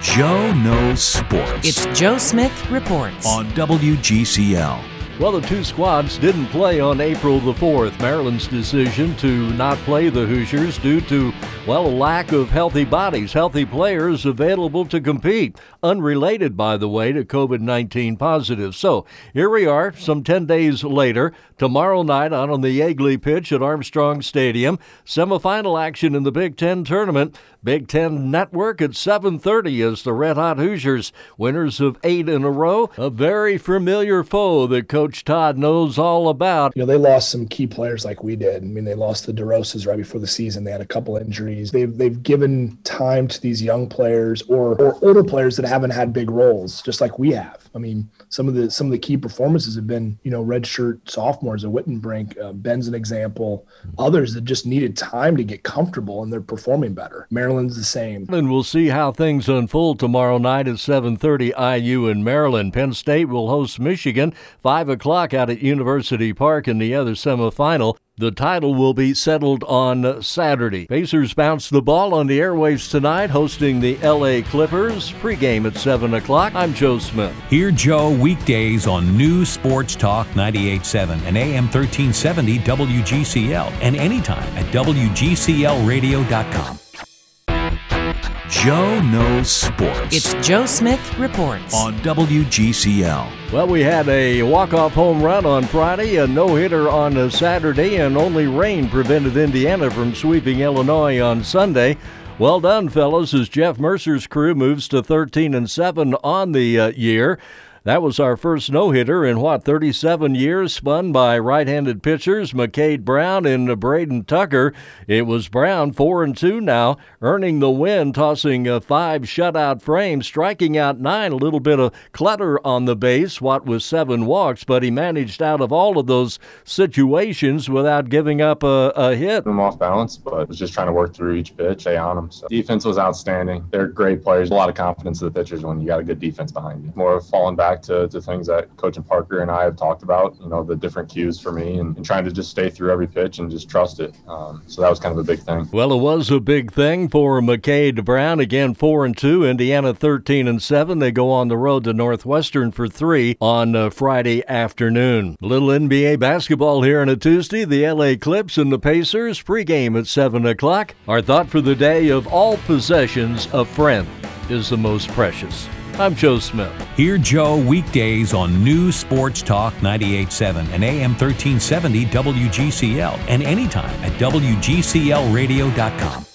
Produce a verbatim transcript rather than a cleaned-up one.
Joe Knows Sports. It's Joe Smith Reports on W G C L. Well, the two squads didn't play on April the fourth. Maryland's decision to not play the Hoosiers due to, well, a lack of healthy bodies, healthy players available to compete. Unrelated, by the way, to covid nineteen positives. So here we are, some ten days later, tomorrow night out on the Yeagley pitch at Armstrong Stadium. Semifinal action in the Big Ten tournament. Big Ten Network at seven thirty as the Red Hot Hoosiers, winners of eight in a row. A very familiar foe that Coach Todd knows all about. You know, they lost some key players like we did. I mean, they lost the DeRosas right before the season. They had a couple injuries. They've they've given time to these young players or, or older players that haven't had big roles, just like we have. I mean, some of the some of the key performances have been, you know, redshirt sophomores at Wittenbrink. Uh, Ben's an example. Others that just needed time to get comfortable, and they're performing better. Maryland's the same. And we'll see how things unfold tomorrow night at seven thirty, I U in Maryland. Penn State will host Michigan, five o'clock out at University Park in the other semifinal. The title will be settled on Saturday. Pacers bounce the ball on the airwaves tonight, hosting the L A Clippers. Pregame at seven o'clock. I'm Joe Smith. Hear Joe weekdays on News Sports Talk ninety-eight point seven and A M thirteen seventy W G C L and anytime at W G C L radio dot com. Joe Knows Sports. It's Joe Smith Reports on W G C L. Well, we had a walk-off home run on Friday, a no-hitter on a Saturday, and only rain prevented Indiana from sweeping Illinois on Sunday. Well done, fellas, as Jeff Mercer's crew moves to thirteen and seven on the uh, year. That was our first no-hitter in, what, thirty-seven years, spun by right-handed pitchers McCade Brown and Braden Tucker. It was Brown, four and two now, earning the win, tossing uh, five shutout frames, striking out nine, a little bit of clutter on the base, what was seven walks, but he managed out of all of those situations without giving up a, a hit. I'm off balance, but was just trying to work through each pitch, stay on them. So defense was outstanding. They're great players. A lot of confidence to the pitchers when you got a good defense behind you. More of falling back To, to things that Coach and Parker and I have talked about, you know, the different cues for me and, and trying to just stay through every pitch and just trust it. Um, so that was kind of a big thing. Well, it was a big thing for McCade Brown. Again, four and two. Indiana thirteen and seven. They go on the road to Northwestern for three on uh, Friday afternoon. A little N B A basketball here on a Tuesday. The L A Clips and the Pacers pregame at seven o'clock. Our thought for the day: of all possessions, a friend is the most precious. I'm Joe Smith. Hear Joe weekdays on News Sports Talk ninety-eight point seven and A M thirteen seventy W G C L and anytime at W G C L radio dot com.